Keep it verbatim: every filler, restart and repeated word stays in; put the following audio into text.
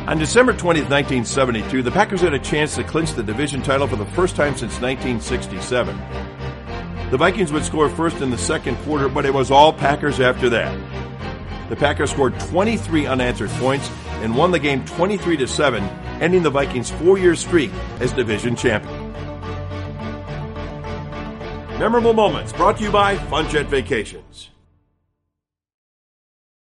On December twentieth, nineteen seventy-two, the Packers had a chance to clinch the division title for the first time since nineteen sixty-seven. The Vikings would score first in the second quarter, but it was all Packers after that. The Packers scored twenty-three unanswered points and won the game twenty-three to seven, ending the Vikings' four-year streak as division champion. Memorable moments brought to you by FunJet Vacations.